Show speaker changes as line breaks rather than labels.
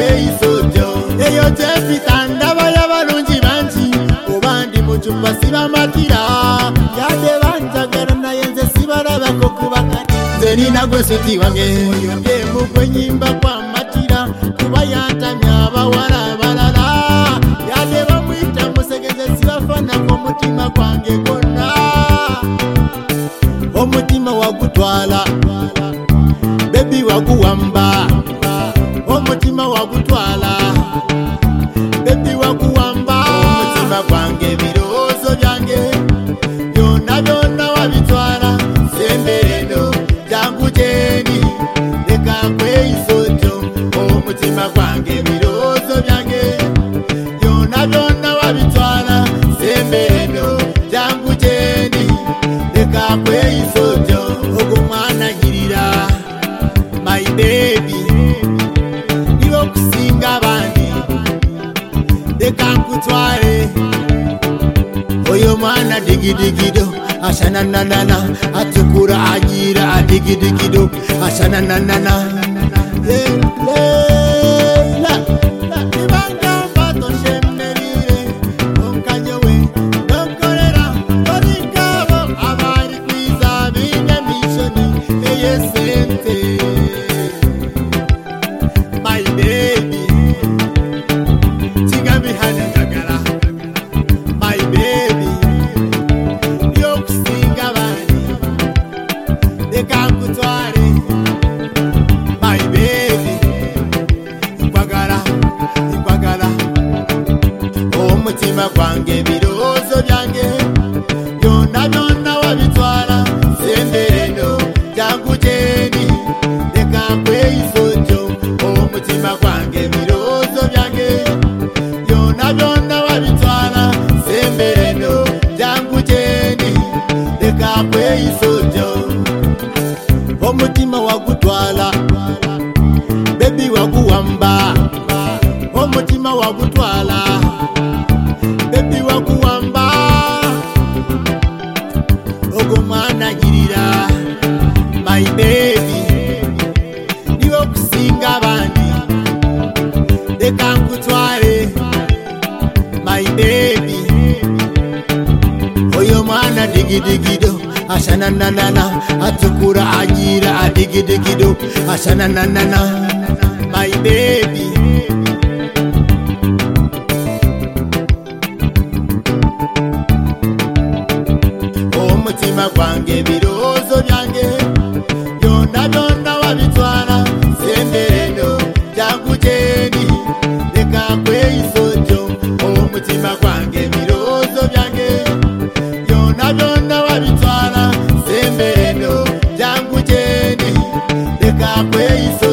kweisojo eyo tepita ndaba y'abalungi bangi obandi mu kyumba sibamatira yade banjagala naye nze sibalabako kubakati nze nina gwe soti wange oyo ndemu gwe nyimba kwamatira kuba yantamya abawala abalala yade bamwita musegeze sibafanako omutima gwange gwonna omutima wagutwala bebi waguwamba omutima wagutwala bebi waguwamba omutima gwange ebirowoozo byange byonna byonna wabitwala sembereno jangu gyendi leka kweisojo omutima gwange ebirowoozo byange byonna byonna wabitwala sembereno jangu gyendi leka kweisojo ogumwanagirira my baby niwo kusinga abandi leka nkutwale oyo mwana digidigido ashananana atukura agira adigidigido ashananana my baby tingami hanagagala my baby yokusinga bani leka nkutwale my baby nkwagala omutima gwange ebirowoozo byange byonna byonna wabitwala sembereno jangu gyendi leka kweisojo omutima gwange ebirowoozo byange byonna byonna wabitwala sembereno jangu gyendi leka kweisojo omutima wagutwala bebi waguwamba omutima wagutwala bebi waguwamba ogumwanagirira my baby niwo kusinga abandi leka nkutwale my baby oyo mwana digidigido ashananana atukura agira adigidigido ashananana my baby omutima gwange ebirowoozo byange byonna byonna wabitwala sembereno jangu gyendi leka kweisojo omutima gwange ebirowoozo byange byonna byonna wabitwala sembereno jangu gyendi leka kweisojo